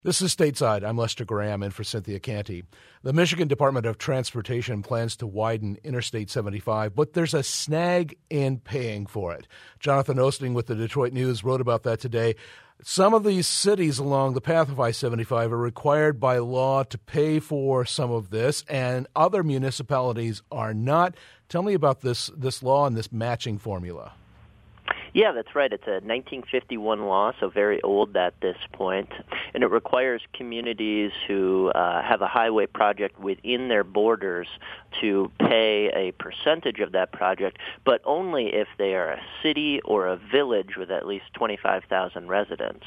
This is Stateside. I'm Lester Graham in for Cynthia Canty. The Michigan Department of Transportation plans to widen Interstate 75, but there's a snag in paying for it. Jonathan Osting with the Detroit News wrote about that today. Some of these cities along the path of I-75 are required by law to pay for some of this, and other municipalities are not. Tell me about this law and this matching formula. Yeah, that's right. It's a 1951 law, so very old at this point, and it requires communities who have a highway project within their borders to pay a percentage of that project, but only if they are a city or a village with at least 25,000 residents.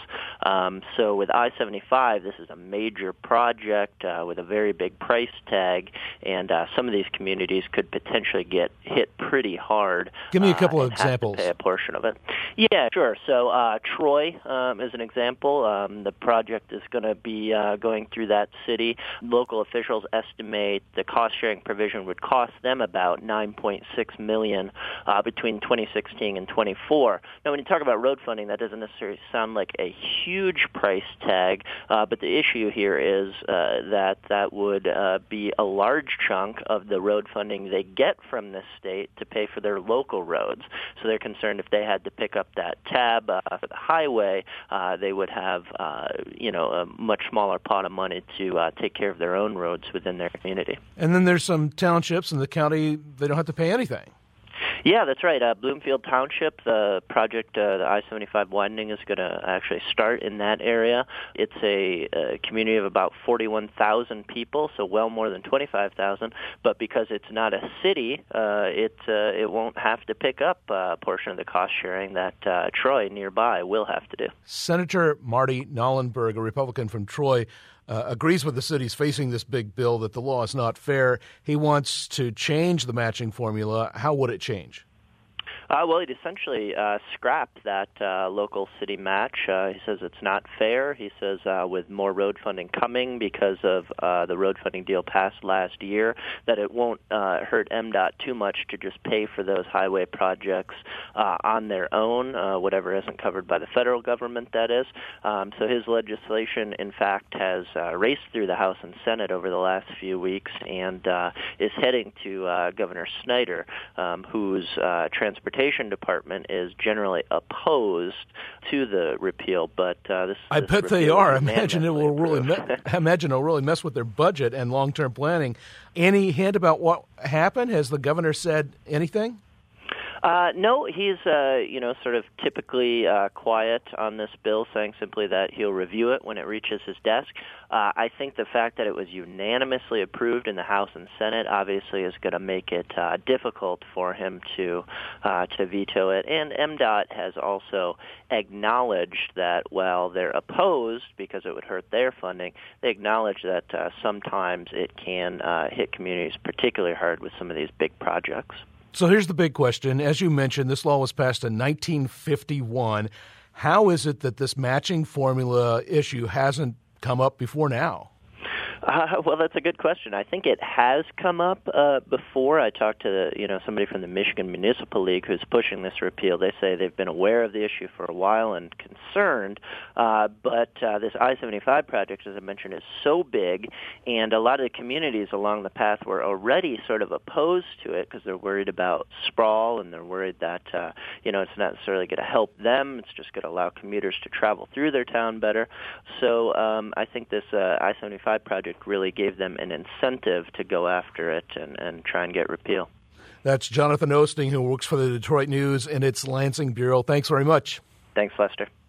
So with I-75, this is a major project with a very big price tag, and some of these communities could potentially get hit pretty hard. Give me a couple of examples. Have to pay a portion of it. Yeah, sure. So Troy is an example. The project is going to be going through that city. Local officials estimate the cost-sharing provision would cost them about $9.6 million between 2016 and 24. Now, when you talk about road funding, that doesn't necessarily sound like a huge price tag, but the issue here is that would be a large chunk of the road funding they get from the state to pay for their local roads. So they're concerned if they had to pick up that tab for the highway, they would have a much smaller pot of money to take care of their own roads within their community. And then there's some townships in the county, they don't have to pay anything. Yeah, that's right. Bloomfield Township, the project, the I-75 widening is going to actually start in that area. It's a community of about 41,000 people, so well more than 25,000. But because it's not a city, it won't have to pick up a portion of the cost sharing that Troy nearby will have to do. Senator Marty Knollenberg, a Republican from Troy, agrees with the cities facing this big bill that the law is not fair. He wants to change the matching formula. How would it change? Well, he'd essentially scrap that local city match. He says it's not fair. He says with more road funding coming because of the road funding deal passed last year, that it won't hurt MDOT too much to just pay for those highway projects on their own, whatever isn't covered by the federal government, that is. So his legislation, in fact, has raced through the House and Senate over the last few weeks and is heading to Governor Snyder, whose transportation department is generally opposed to the repeal, but I bet they are. Imagine it will really mess with their budget and long-term planning. Any hint about what happened? Has the governor said anything? No, he's, sort of typically quiet on this bill, saying simply that he'll review it when it reaches his desk. I think the fact that it was unanimously approved in the House and Senate obviously is going to make it difficult for him to veto it. And MDOT has also acknowledged that while they're opposed because it would hurt their funding, they acknowledge that sometimes it can hit communities particularly hard with some of these big projects. So here's the big question. As you mentioned, this law was passed in 1951. How is it that this matching formula issue hasn't come up before now? Well, that's a good question. I think it has come up before. I talked to somebody from the Michigan Municipal League who's pushing this repeal. They say they've been aware of the issue for a while and concerned, but this I-75 project, as I mentioned, is so big, and a lot of the communities along the path were already sort of opposed to it because they're worried about sprawl and they're worried that it's not necessarily going to help them. It's just going to allow commuters to travel through their town better. So I think this I-75 project really gave them an incentive to go after it and try and get repeal. That's Jonathan Osting, who works for the Detroit News and its Lansing Bureau. Thanks very much. Thanks, Lester.